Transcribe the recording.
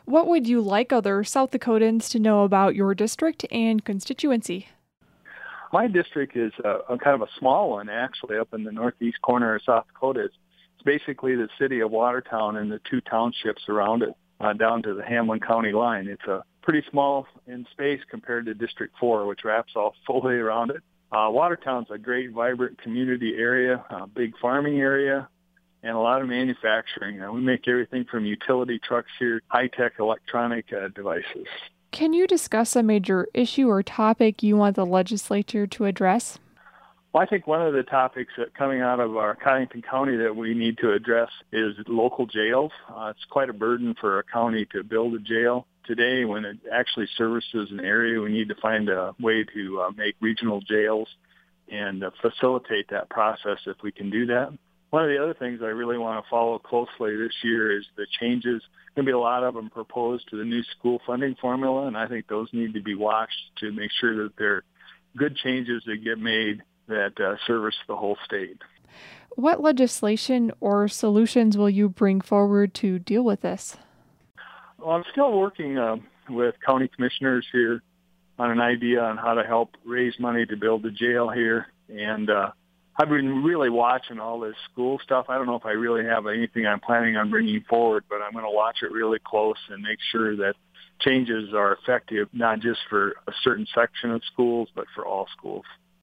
What would you like other South Dakotans to know about your district and constituency? My district is a kind of a small one, actually, up in the northeast corner of South Dakota. It's basically the city of Watertown and the two townships around it, down to the Hamlin County line. It's a pretty small in space compared to District 4, which wraps all fully around it. Watertown's a great, vibrant community area, a big farming area, and a lot of manufacturing. We make everything from utility trucks here, high-tech electronic devices. Can you discuss a major issue or topic you want the legislature to address? Well, I think one of the topics that coming out of our Cottington County that we need to address is local jails. It's quite a burden for a county to build a jail. Today, when it actually services an area, we need to find a way to make regional jails and facilitate that process if we can do that. One of the other things I really want to follow closely this year is the changes. There's going to be a lot of them proposed to the new school funding formula, and I think those need to be watched to make sure that they're good changes that get made that service the whole state. What legislation or solutions will you bring forward to deal with this? Well, I'm still working with county commissioners here on an idea on how to help raise money to build a jail here, and I've been really watching all this school stuff. I don't know if I really have anything I'm planning on bringing forward, but I'm going to watch it really close and make sure that changes are effective, not just for a certain section of schools, but for all schools.